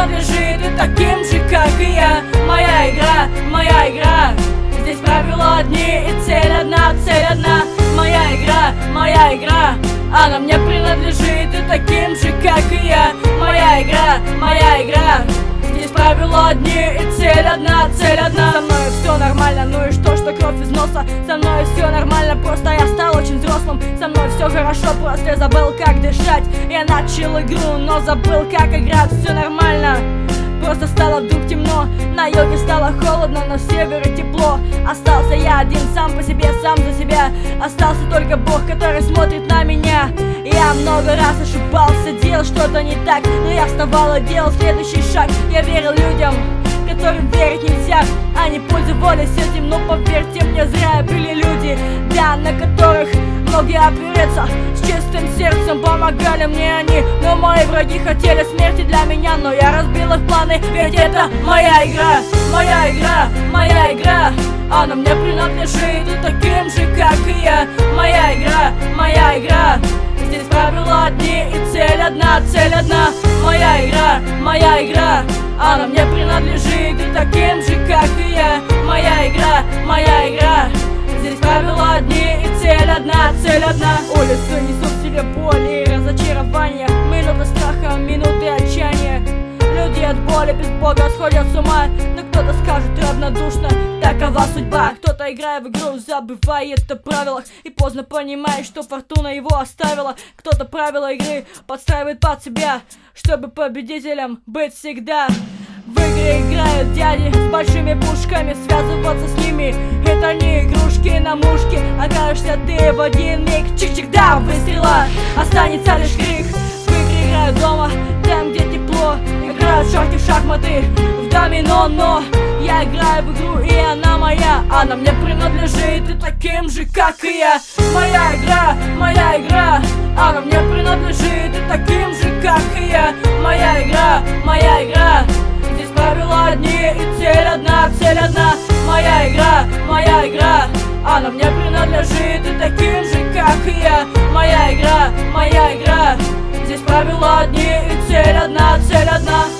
принадлежит и таким же, как и я. Моя игра, моя игра. Здесь правила одни и цель одна, цель одна. Моя игра, моя игра. Она мне принадлежит и таким же, как и я. Моя игра, моя игра. Здесь правила одни и цель одна, цель одна. Со мной все нормально, ну и что кровь из носа. Со мной все нормально, просто я стал очень взрослым. Со мной все хорошо, просто я забыл, как дышать. Я начал игру, но забыл, как играть. Все нормально, просто стало вдруг темно. На юге стало холодно, на севере тепло. Остался я один, сам по себе, сам за себя. Остался только Бог, который смотрит на меня. Я много раз ошибался, делал что-то не так, но я вставал и делал следующий шаг. Я верил людям, которым верить нельзя. Они пользовались этим, но поверьте мне, зря были люди, да, на которых многие опереться. С чистым сердцем помогали мне они, но мои враги хотели смерти для меня. Но я разбил их планы, ведь это моя игра, моя игра, моя игра. Она мне принадлежит и таким же, как и я. Моя игра, моя игра. Здесь правила одни и цель одна, цель одна. Моя игра, моя игра. Она мне принадлежит и таким же, как и я. Моя игра, моя игра. Здесь правила одни и цель одна, цель одна. Улицы несут в себе боль и разочарование. Минуты страха, минуты отчаяния. Люди от боли без Бога сходят с ума. Но кто-то скажет равнодушно, такова судьба. Кто-то, играя в игру, забывает о правилах и поздно понимает, что фортуна его оставила. Кто-то правила игры подстраивает под себя, чтобы победителем быть всегда. В игры играют дяди с большими пушками, связываться с ними это не игрушки на мушке. Окажешься ты в один миг, чик-чик, да, выстрела, останется лишь крик. В игры играют дома, там где тепло. Играют в шахты, в шахматы, в домино, но я играю в игру и она моя. Она мне принадлежит и таким же, как и я. Моя игра, моя игра. Она мне принадлежит и таким же, как и я. Моя игра, моя игра. Здесь правила одни и цель одна, цель одна. Моя игра, моя игра. Она мне принадлежит и таким же, как и я. Моя игра, моя игра. Здесь правила одни и цель одна, цель одна.